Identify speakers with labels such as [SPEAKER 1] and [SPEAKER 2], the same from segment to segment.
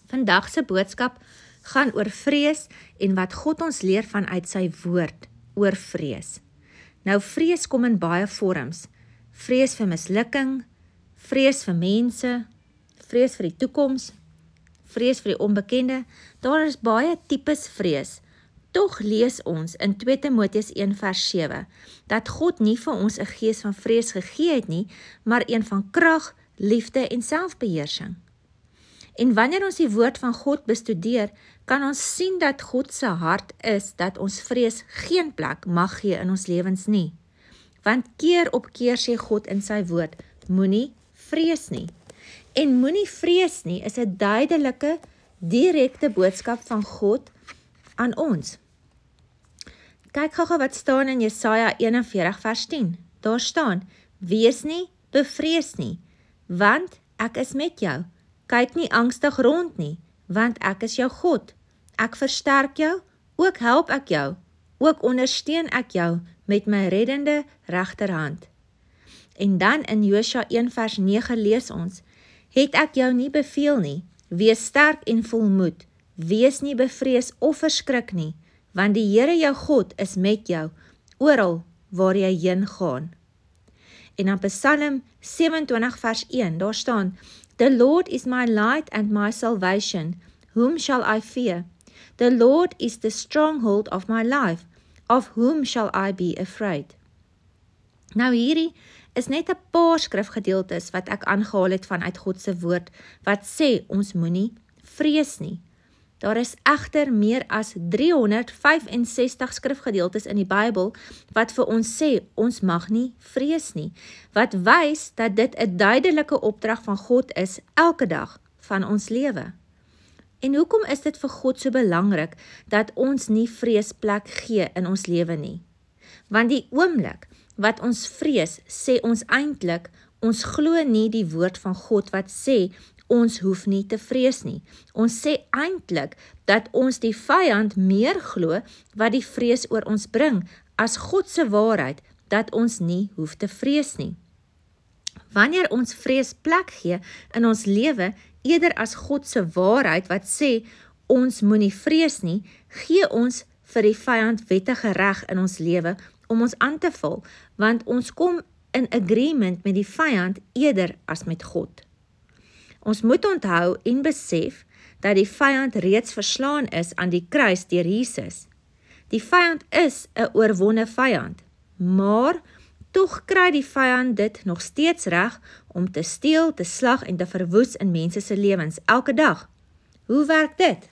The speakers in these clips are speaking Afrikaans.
[SPEAKER 1] Vandag se boodskap gaan oor vrees en wat God ons leer vanuit sy woord oor vrees. Nou vrees kom in baie vorms. Vrees vir mislukking, vrees vir mense, vrees vir die toekoms, vrees vir die onbekende. Daar is baie tipes vrees. Tog lees ons in 2 Timoteus 1 vers 7, dat God nie vir ons 'n gees van vrees gegee het nie, maar een van krag, liefde en selfbeheersing. En wanneer ons die woord van God bestudeer, kan ons sien dat God se hart is dat ons vrees geen plek mag gee in ons lewens nie. Want keer op keer sê God in sy woord, moenie vrees nie. En moenie vrees nie is 'n duidelike, direkte boodskap van God aan ons. Kyk gou wat staan in Jesaja 41 vers 10. Daar staan, wees nie bevrees nie, want ek is met jou. Kyk nie angstig rond nie, want ek is jou God. Ek versterk jou, ook help ek jou, ook ondersteun ek jou met my reddende regterhand. En dan in Josua 1 vers 9 lees ons, het ek jou nie beveel nie, wees sterk en volmoed, wees nie bevrees of verskrik nie, want die Here jou God is met jou, oral waar jy heen gaan. En dan Psalm 27 vers 1, daar staan, The Lord is my light and my salvation, whom shall I fear? The Lord is the stronghold of my life, of whom shall I be afraid? Nou hierdie is net 'n paar skrifgedeeltes wat ek aangehaal het vanuit God se woord, wat sê ons moenie vrees nie. Daar is egter meer as 365 skrifgedeeltes in die Bybel wat vir ons sê ons mag nie vrees nie, wat wys dat dit 'n duidelike opdrag van God is elke dag van ons lewe. En hoekom is dit vir God so belangrik dat ons nie vrees plek gee in ons lewe nie? Want die oomblik wat ons vrees, sê ons eintlik, ons glo nie die woord van God wat sê, ons hoef nie te vrees nie. Ons sê eintlik dat ons die vyand meer glo wat die vrees oor ons bring, as God se waarheid, dat ons nie hoef te vrees nie. Wanneer ons vrees plek gee in ons lewe, eerder as God se waarheid wat sê, ons moenie vrees nie, gee ons vir die vyand wettige reg in ons lewe om ons aan te val, want ons kom in agreement met die vyand eerder as met God. Ons moet onthou en besef dat die vyand reeds verslaan is aan die kruis deur Jesus. Die vyand is 'n oorwonne vyand, maar tog kry die vyand dit nog steeds reg om te steel, te slag en te verwoes in mense se lewens elke dag. Hoe werk dit?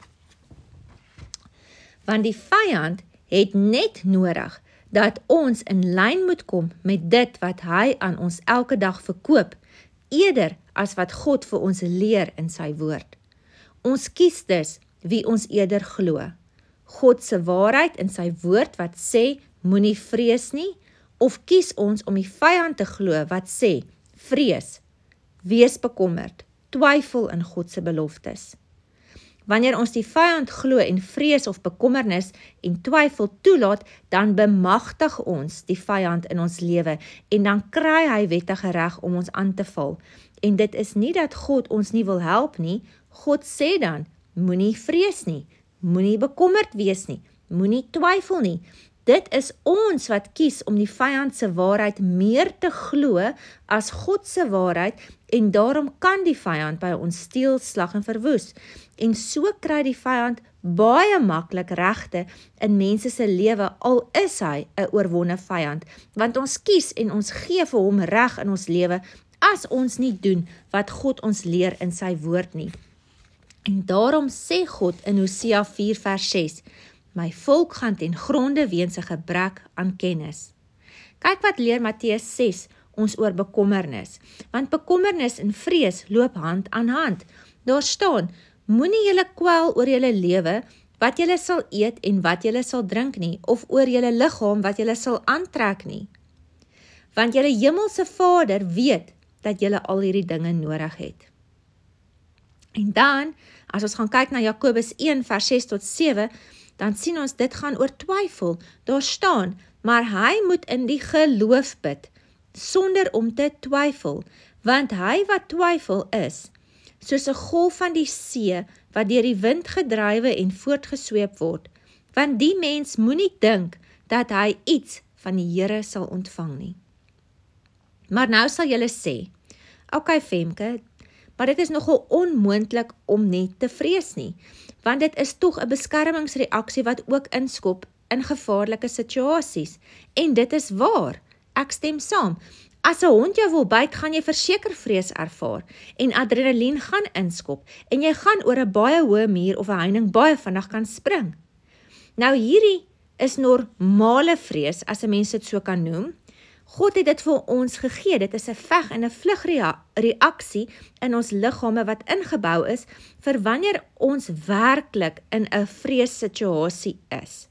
[SPEAKER 1] Want die vyand het net nodig dat ons in lyn moet kom met dit wat hy aan ons elke dag verkoop, eerder as wat God vir ons leer in sy woord. Ons kies dus wie ons eerder glo. God se waarheid in sy woord wat sê, moenie vrees nie, of kies ons om die vyand te glo wat sê, vrees, wees bekommerd, twyfel in God se beloftes. Wanneer ons die vyand glo en vrees of bekommernis en twyfel toelaat, dan bemagtig ons die vyand in ons lewe en dan kry hy wettige reg om ons aan te val. En dit is nie dat God ons nie wil help nie, God sê dan, moenie vrees nie, moenie bekommerd wees nie, moenie twyfel nie. Dit is ons wat kies om die vyand se waarheid meer te glo as God se waarheid en daarom kan die vyand by ons steel, slag en verwoes. En so kry die vyand baie maklik regte in mense se lewe al is hy 'n oorwonne vyand, want ons kies en ons gee vir hom reg in ons lewe as ons nie doen wat God ons leer in sy woord nie. En daarom sê God in Hosea 4 vers 6, my volk gaan ten gronde weens 'n gebrek aan kennis. Kyk wat leer Matteus 6 ons oor bekommernis, want bekommernis en vrees loop hand aan hand. Daar staan, moenie julle kwel oor julle lewe, wat julle sal eet en wat julle sal drink nie, of oor julle liggaam wat julle sal aantrek nie. Want julle hemelse Vader weet dat julle al hierdie dinge nodig het. En dan, as ons gaan kyk na Jakobus 1 vers 6 tot 7, dan sien ons dit gaan oor twyfel. Daar staan, maar hy moet in die geloof bid, sonder om te twyfel, want hy wat twyfel is, soos 'n golf van die see, wat deur die wind gedrywe en voortgesweep word, want die mens moenie dink, dat hy iets van die Here sal ontvang nie. Maar nou sal julle sê, okay Femke, maar dit is nogal onmoontlik om nie te vrees nie, want dit is tog 'n beskermingsreaksie wat ook inskop in gevaarlike situasies, en dit is waar, ek stem saam. As 'n hond jou wil byt, gaan jy verseker vrees ervaar, en adrenalien gaan inskop, en jy gaan oor 'n baie hoë muur of 'n heining baie vinnig kan spring. Nou hierdie is normale vrees, as 'n mens dit so kan noem. God het dit vir ons gegee, dit is 'n veg- en 'n vlugreaksie in ons liggame wat ingebou is, vir wanneer ons werklik in 'n vreessituasie is.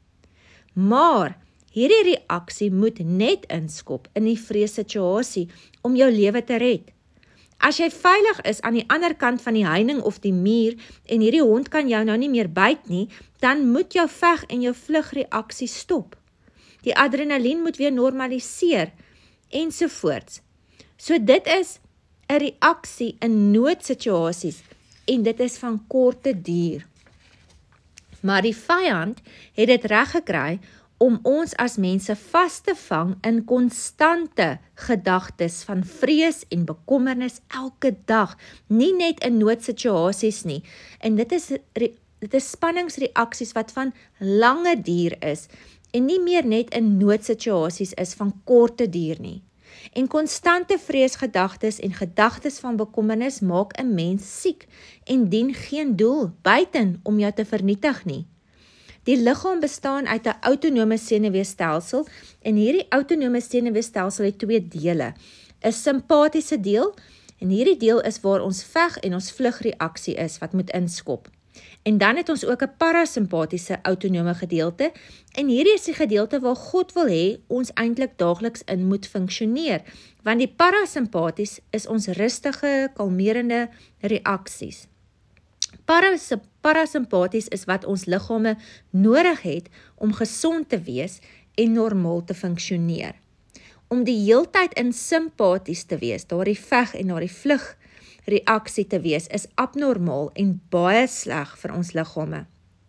[SPEAKER 1] Maar, hierdie reaksie moet net inskop in die vreessituasie, om jou lewe te red. As jy veilig is aan die ander kant van die heining of die muur, en hierdie hond kan jou nou nie meer byt nie, dan moet jou veg- en jou vlugreaksie stop. Die adrenalien moet weer normaliseer, ensovoorts. So dit is 'n reaksie in noodsituasies, en dit is van korte duur. Maar die vyand het dit reg gekry om ons as mense vas te vang in konstante gedagtes van vrees en bekommernis elke dag, nie net in noodsituasies nie. En dit is spanningsreaksies wat van lange duur is, en nie meer net in noodsituasies is van korte duur nie. En konstante vreesgedagtes en gedagtes van bekommernis maak 'n mens siek, en dien geen doel buiten om jou te vernietig nie. Die liggaam bestaan uit 'n autonome senuweestelsel, en hierdie autonome senuweestelsel het 2 dele. 'n Simpatiese deel, en hierdie deel is waar ons veg- en ons vlugreaksie is, wat moet inskop. En dan het ons ook 'n parasimpatiese autonome gedeelte, en hierdie is die gedeelte waar God wil hê ons eintlik daagliks in moet funksioneer, want die parasimpaties is ons rustige, kalmerende reaksies. Parasimpaties is wat ons liggame nodig het om gesond te wees en normaal te funksioneer. Om die heeltyd in simpaties te wees, daardie veg- en daardie vlug reaksie te wees, is abnormaal en baie sleg vir ons liggame.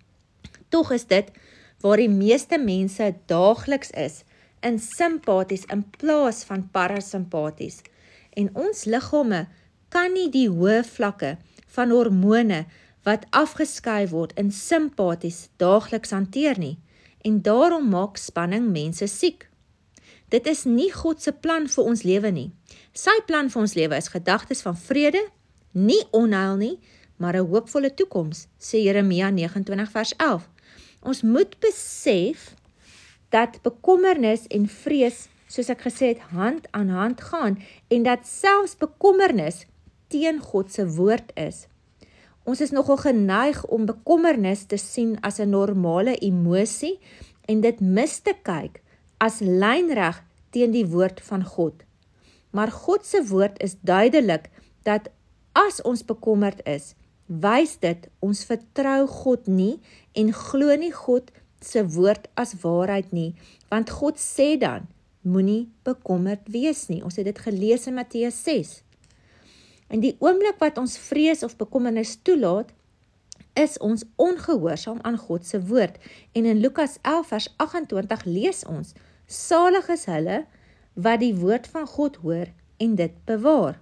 [SPEAKER 1] Tog is dit waar die meeste mense daagliks is, in simpaties in plaas van parasimpaties. En ons liggame kan nie die hoë vlakke van hormone wat afgeskei word in simpaties daagliks hanteer nie, en daarom maak spanning mense siek. Dit is nie God se plan vir ons lewe nie. Sy plan vir ons lewe is gedagtes van vrede, nie onheil nie, maar 'n hoopvolle toekoms, sê Jeremia 29 vers 11. Ons moet besef dat bekommernis en vrees, soos ek gesê het, hand aan hand gaan, en dat selfs bekommernis teen God se woord is. Ons is nogal geneig om bekommernis te sien as 'n normale emosie, en dit mis te kyk as lynreg teen die woord van God. Maar God se woord is duidelik dat as ons bekommerd is, wys dit ons vertrou God nie en glo nie God se woord as waarheid nie, want God sê dan, moenie bekommerd wees nie. Ons het dit gelees in Matteus 6. En die oomblik wat ons vrees of bekommernis toelaat, is ons ongehoorsaam aan God se woord. En in Lukas 11 vers 28 lees ons, salig is hulle wat die woord van God hoor en dit bewaar.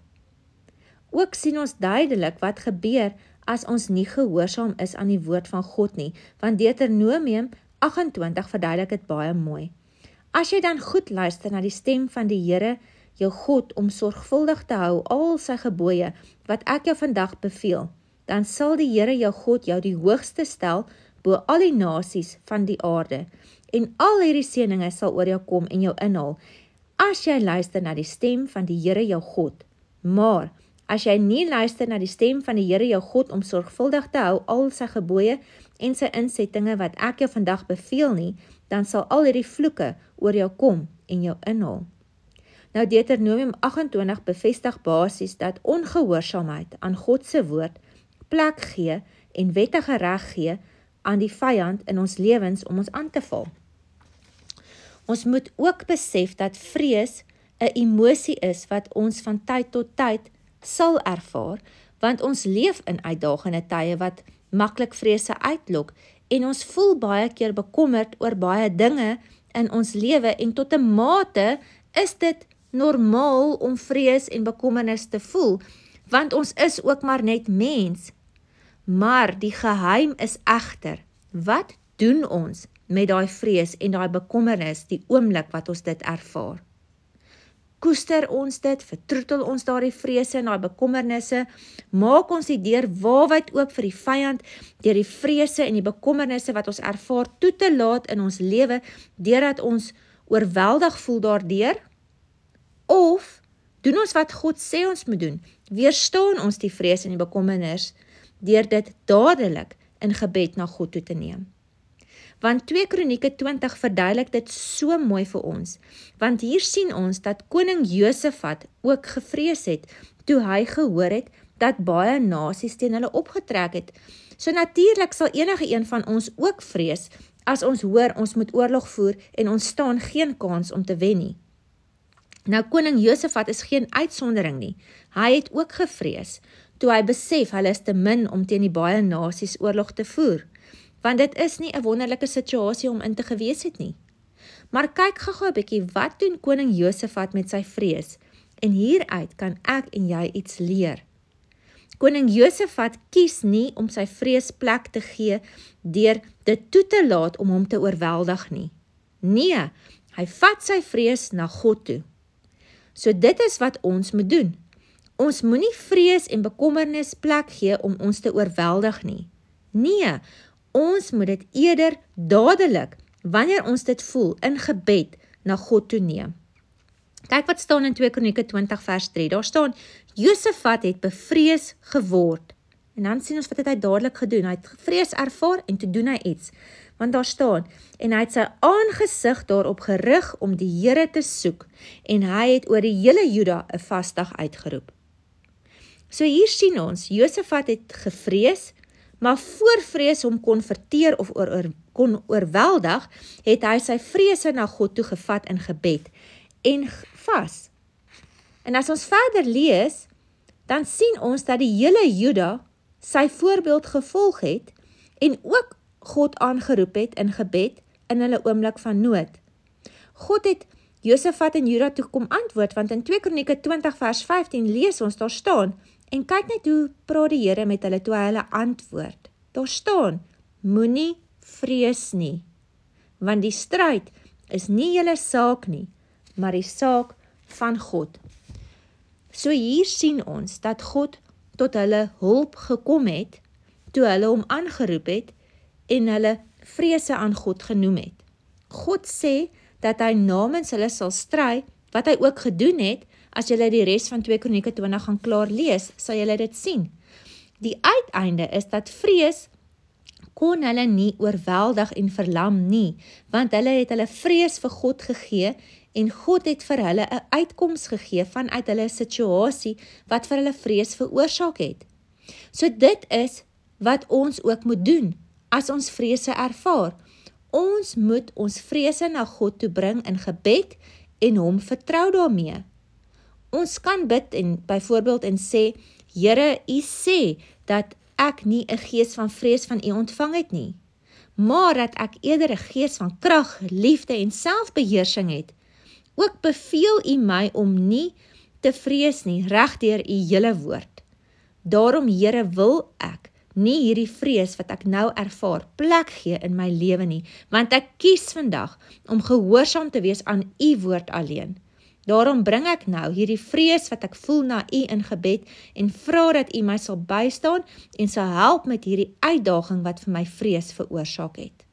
[SPEAKER 1] Ook sien ons duidelik wat gebeur as ons nie gehoorsaam is aan die woord van God nie, want Deuteronomium 28 verduidelik dit baie mooi. As jy dan goed luister na die stem van die Here, jou God, om sorgvuldig te hou al sy gebooie, wat ek jou vandag beveel, dan sal die Here jou God jou die hoogste stel bo al die nasies van die aarde, en al hierdie seëninge sal oor jou kom en jou inhaal, as jy luister na die stem van die Here jou God. Maar, as jy nie luister na die stem van die Here jou God om sorgvuldig te hou al sy gebooie en sy insettinge wat ek jou vandag beveel nie, dan sal al hierdie vloeke oor jou kom en jou inhaal. Nou Deuteronomium 28 bevestig basies dat ongehoorsaamheid aan God se woord plek gee en wettige reg gee aan die vyand in ons lewens om ons aan te val. Ons moet ook besef dat vrees 'n emosie is wat ons van tyd tot tyd sal ervaar, want ons leef in uitdagende tye wat maklik vrese uitlok en ons voel baie keer bekommerd oor baie dinge in ons lewe en tot 'n mate is dit normaal om vrees en bekommernis te voel, want ons is ook maar net mens. Maar die geheim is egter, wat doen ons met daai vrees en daai bekommernis die oomblik wat ons dit ervaar? Koester ons dit, vertroetel ons daardie vrese en daai bekommernisse, maak ons die deur waawyd oop vir die vyand, deur die vrese en die bekommernisse wat ons ervaar toe te laat in ons lewe, deurdat ons oorweldig voel daardeur, of doen ons wat God sê ons moet doen, weerstaan ons die vrees en die bekommernis, deur dit dadelik in gebed na God toe te neem. Want 2 Kronieke 20 verduidelik dit so mooi vir ons, want hier sien ons dat koning Josafat ook gevrees het, toe hy gehoor het, dat baie nasies teen hulle opgetrek het. So natuurlik sal enige een van ons ook vrees, as ons hoor ons moet oorlog voer, en ons staan geen kans om te wen nie. Nou koning Josafat is geen uitsondering nie, hy het ook gevrees, toe hy besef hulle is te min om teen die baie nasies oorlog te voer. Want dit is nie 'n wonderlike situasie om in te gewees het nie. Maar kyk gou 'n bietjie, wat doen koning Josafat met sy vrees? En hieruit kan ek en jy iets leer. Koning Josafat kies nie om sy vrees plek te gee deur dit toe te laat om hom te oorweldig nie. Nee, hy vat sy vrees na God toe. So dit is wat ons moet doen. Ons moenie vrees en bekommernis plek gee om ons te oorweldig nie. Nee, ons moet dit eerder dadelik, wanneer ons dit voel, in gebed na God toe neem. Kyk wat staan in 2 Kronieke 20 vers 3, daar staan, Josafat het bevrees geword. En dan sien ons wat het hy dadelik gedoen, hy het vrees ervaar en toe doen hy iets. Want daar staan, en hy het sy aangesig daarop gerig om die Here te soek, en hy het oor die hele Juda 'n vasdag uitgeroep. So hier sien ons, Josafat het gevrees, maar voor vrees hom kon verteer of kon oorweldig, het hy sy vrese na God toe gevat in gebed en vas. En as ons verder lees, dan sien ons dat die hele Juda sy voorbeeld gevolg het en ook God aangeroep het in gebed in hulle oomblik van nood. God het Josafat en Juda toe kom antwoord, want in 2 Kronieke 20 vers 15 lees ons, daar staan, en kyk net hoe praat die Here met hulle toe hy hulle antwoord. Daar staan, moenie vrees nie, want die stryd is nie julle saak nie, maar die saak van God. So hier sien ons dat God tot hulle hulp gekom het, toe hulle hom aangeroep het en hulle vrese aan God genoem het. God sê dat hy namens hulle sal stry, wat hy ook gedoen het. As julle die res van 2 Kronieke 20 gaan klaar lees, sal julle dit sien. Die uiteinde is dat vrees kon hulle nie oorweldig en verlam nie, want hulle het hulle vrees vir God gegee en God het vir hulle 'n uitkoms gegee vanuit hulle situasie wat vir hulle vrees veroorsaak het. So dit is wat ons ook moet doen as ons vrese ervaar. Ons moet ons vrese na God toe bring in gebed en hom vertrou daarmee. Ons kan bid en byvoorbeeld en sê, Here, U sê dat ek nie 'n gees van vrees van U ontvang het nie, maar dat ek eerder 'n gees van krag, liefde en selfbeheersing het. Ook beveel U my om nie te vrees nie, reg deur U hele woord. Daarom, Here, wil ek nie hierdie vrees wat ek nou ervaar plek gee in my lewe nie, want ek kies vandag om gehoorsaam te wees aan U woord alleen. Daarom bring ek nou hierdie vrees wat ek voel na U in gebed en vra dat U my sal bystaan en sal help met hierdie uitdaging wat vir my vrees veroorsaak het.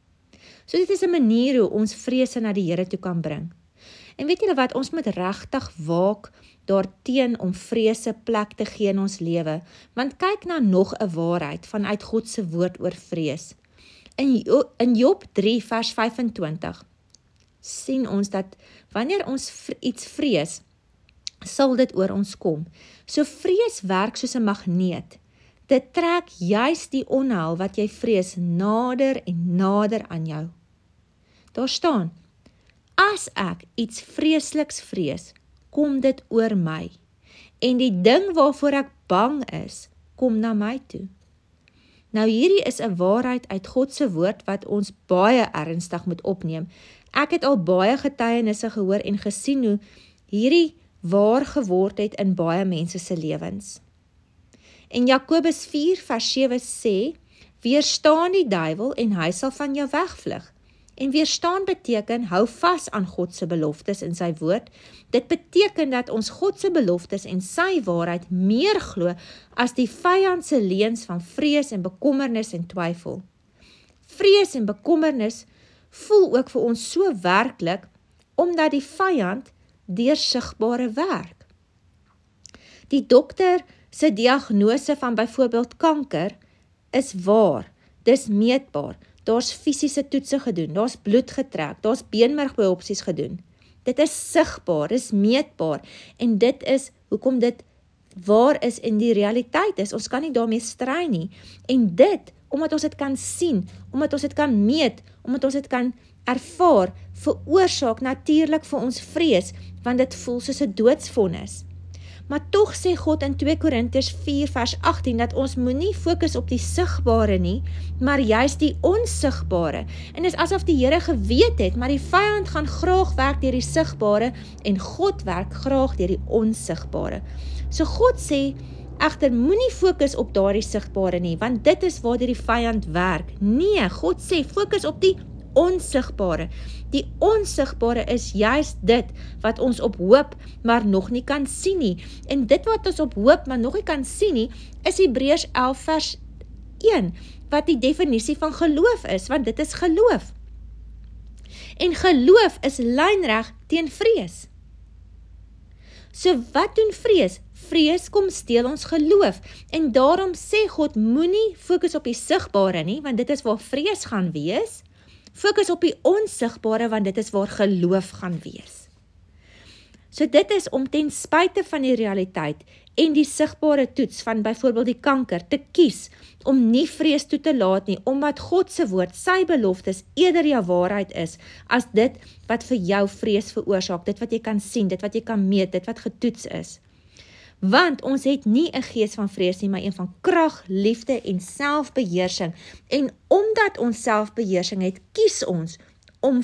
[SPEAKER 1] So dit is 'n manier hoe ons vrese na die Here toe kan bring. En weet julle wat, ons moet regtig waak daarteen om vrese plek te gee in ons lewe, want kyk na nog 'n waarheid vanuit God se woord oor vrees. In Job 3 vers 25 sien ons dat wanneer ons iets vrees, sal dit oor ons kom. So vrees werk soos 'n magneet. Dit trek juis die onheil wat jy vrees nader en nader aan jou. Daar staan, as ek iets vreesliks vrees, kom dit oor my. En die ding waarvoor ek bang is, kom na my toe. Nou hierdie is 'n waarheid uit God se woord wat ons baie ernstig moet opneem. Ek het al baie getuienisse gehoor en gesien hoe hierdie waar geword het in baie mense se lewens. En Jakobus 4 vers 7 sê, weerstaan die duiwel en hy sal van jou wegvlug. En weerstaan beteken, hou vas aan God se beloftes in sy woord. Dit beteken dat ons God se beloftes en sy waarheid meer glo as die vyand se leuns van vrees en bekommernis en twyfel. Vrees en bekommernis voel ook vir ons so werklik, omdat die vyand deursigbare werk. Die dokter se diagnose van byvoorbeeld kanker is waar, dis meetbaar. Daar's fisiese toetse gedoen, daar's bloed getrek, daar's beenmergbiopsies gedoen. Dit is sigbaar, dis meetbaar en dit is hoekom dit waar is in die realiteit is. Ons kan nie daarmee stry nie. En dit, omdat ons dit kan sien, omdat ons dit kan meet, omdat ons dit kan ervaar, veroorsaak natuurlik vir ons vrees, want dit voel soos 'n doodsvonnis. Maar tog sê God in 2 Korintiërs 4 vers 18 dat ons moenie fokus op die sigbare nie, maar juist die onsigbare. En dis asof die Here geweet het, maar die vyand gaan graag werk deur die sigbare en God werk graag deur die onsigbare. So God sê, egter moenie fokus op daardie sigbare nie, want dit is waar die vyand werk. Nee, God sê fokus op die onsigbare. Die onsigbare is juist dit wat ons op hoop, maar nog nie kan sien nie. En dit wat ons op hoop, maar nog nie kan sien nie, is Hebreërs 11 vers 1, wat die definisie van geloof is, want dit is geloof. En geloof is lynreg teen vrees. So wat doen vrees? Vrees kom steel ons geloof. En daarom sê God, moenie fokus op die sigbare nie, want dit is waar vrees gaan wees. Fokus op die onsigbare, want dit is waar geloof gaan wees. So dit is om ten spyte van die realiteit en die sigbare toets van byvoorbeeld die kanker te kies, om nie vrees toe te laat nie, omdat God se woord, sy beloftes, eerder jou waarheid is, as dit wat vir jou vrees veroorsaak, dit wat jy kan sien, dit wat jy kan meet, dit wat getoets is. Want ons het nie 'n gees van vrees nie, maar een van krag, liefde en selfbeheersing. En omdat ons selfbeheersing het, kies ons om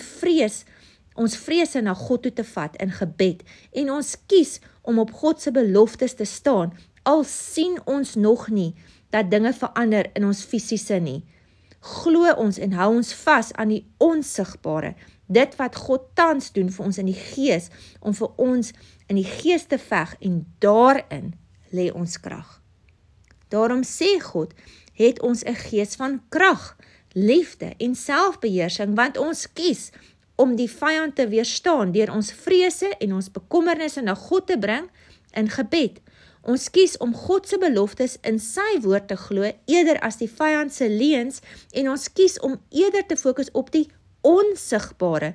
[SPEAKER 1] ons vrese na God toe te vat in gebed. En ons kies om op God se beloftes te staan, al sien ons nog nie dat dinge verander in ons fisiese nie. Glo ons en hou ons vas aan die onsigbare, dit wat God tans doen vir ons in die gees, om vir ons in die gees te veg, en daarin lê ons krag. Daarom sê God, het ons 'n gees van krag, liefde en selfbeheersing, want ons kies om die vyand te weerstaan deur ons vrese en ons bekommernisse na God te bring in gebed. Ons kies om God se beloftes in sy woord te glo, eerder as die vyand se leuns, en ons kies om eerder te fokus op die onsigbare,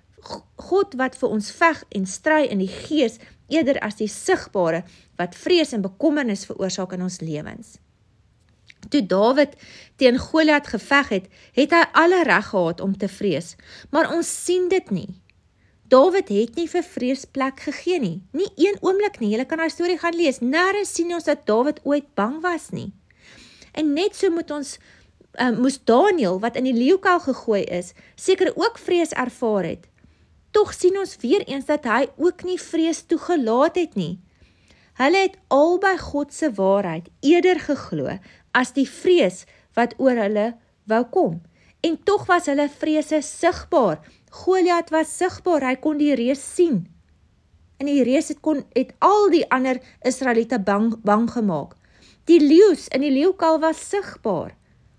[SPEAKER 1] God wat vir ons veg en stry in die gees, eerder as die sigbare, wat vrees en bekommernis veroorsaak in ons lewens. Toe Dawid teen Goliat geveg het, het hy alle reg gehad om te vrees, maar ons sien dit nie. Dawid het nie vir vrees plek gegee nie, nie een oomblik nie, julle kan haar storie gaan lees, nêrens sien ons dat Dawid ooit bang was nie. En net so moes Daniël, wat in die leeukuil gegooi is, seker ook vrees ervaar het. Tog sien ons weer eens dat hy ook nie vrees toegelaat het nie. Hulle het albei God se waarheid eerder geglo as die vrees wat oor hulle wou kom. En tog was hulle vrese sigbaar. Goliat was sigbaar, hy kon die reus sien. En die reus het al die ander Israeliete bang gemaak. Die leeu's in die leeukuil was sigbaar.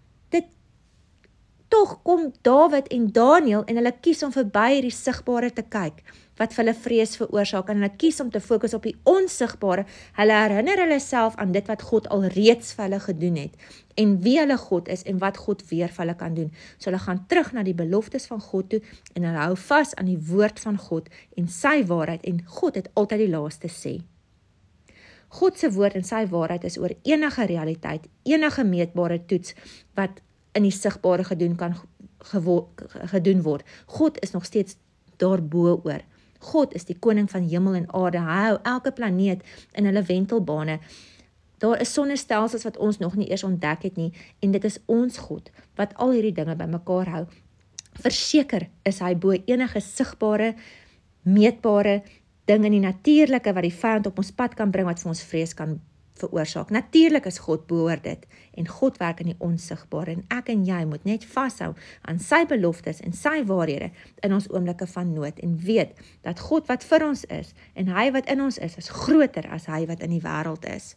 [SPEAKER 1] Tog kom Dawid en Daniël en hulle kies om verby hierdie sigbare te kyk, wat vir hulle vrees veroorsaak, en hulle kies om te fokus op die onsigbare. Hulle herinner hulle self aan dit wat God al reeds vir hulle gedoen het, en wie hulle God is, en wat God weer vir hulle kan doen. So hulle gaan terug na die beloftes van God toe, en hulle hou vas aan die woord van God, en sy waarheid, en God het altyd die laaste sê. God se woord en sy waarheid is oor enige realiteit, enige meetbare toets, wat in die sigbare gedoen word. God is nog steeds daarbo oor. God is die koning van hemel en aarde. Hy hou elke planeet in hulle wentelbane. Daar is sonnestelsels wat ons nog nie eers ontdek het nie, en dit is ons God, wat al hierdie dinge bymekaar hou. Verseker is hy bo enige sigbare, meetbare ding in die natuurlike wat die vyand op ons pad kan bring, wat vir ons vrees kan veroorsaak. Natuurlik is God behoort dit, en God werk in die onsigbare, en ek en jy moet net vashou aan sy beloftes en sy waarhede in ons oomblikke van nood, en weet dat God wat vir ons is, en hy wat in ons is groter as hy wat in die wêreld is.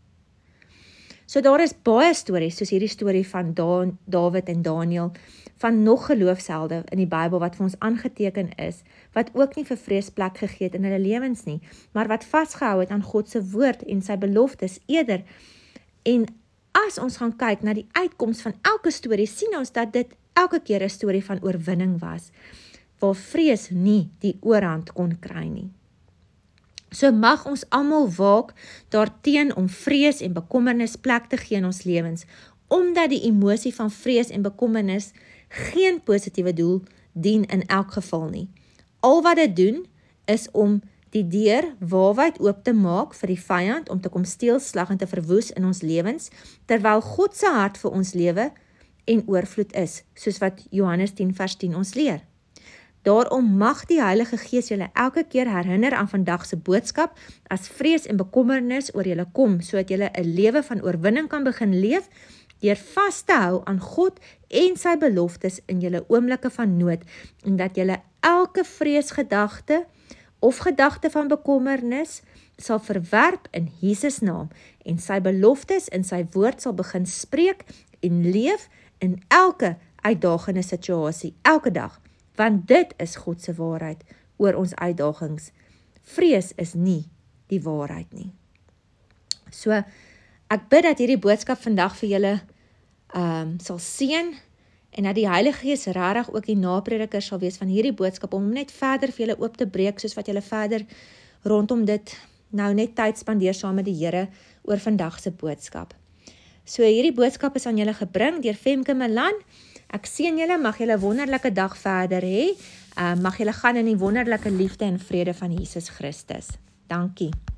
[SPEAKER 1] So daar is baie stories, soos hierdie storie van Dawid en Daniel, van nog geloofshelde in die Bybel wat vir ons aangeteken is, wat ook nie vir vrees plek gegee het in hulle lewens nie, maar wat vasgehou het aan God se woord en sy beloftes eerder. En as ons gaan kyk na die uitkoms van elke storie, sien ons dat dit elke keer 'n storie van oorwinning was, waar vrees nie die oorhand kon kry nie. So mag ons almal waak daarteen om vrees en bekommernis plek te gee in ons lewens, omdat die emosie van vrees en bekommernis geen positiewe doel dien in elk geval nie. Al wat dit doen, is om die deur waawyd oop te maak vir die vyand om te kom steel, slag en te verwoes in ons lewens, terwyl God se hart vir ons lewe en oorvloed is, soos wat Johannes 10 vers 10 ons leer. Daarom mag die Heilige Gees julle elke keer herinner aan vandag se boodskap, as vrees en bekommernis oor julle kom, sodat julle 'n lewe van oorwinning kan begin leef, deur vas te hou aan God en sy beloftes in julle oomblikke van nood, en dat julle elke vreesgedagte of gedagte van bekommernis sal verwerp in Jesus naam, en sy beloftes in sy woord sal begin spreek en leef in elke uitdagende situasie, elke dag, want dit is God se waarheid oor ons uitdagings. Vrees is nie die waarheid nie. So, ek bid dat hierdie boodskap vandag vir julle sal seën, en dat die Heilige Gees regtig ook die naprediker sal wees van hierdie boodskap, om net verder vir julle oop te breek, soos wat julle verder rondom dit nou net tyd spandeer saam met die Here oor vandag se boodskap. So hierdie boodskap is aan julle gebring deur Femke Milan. Ek seën julle, mag julle 'n wonderlike dag verder hê. Mag julle gaan in die wonderlike liefde en vrede van Jesus Christus. Dankie.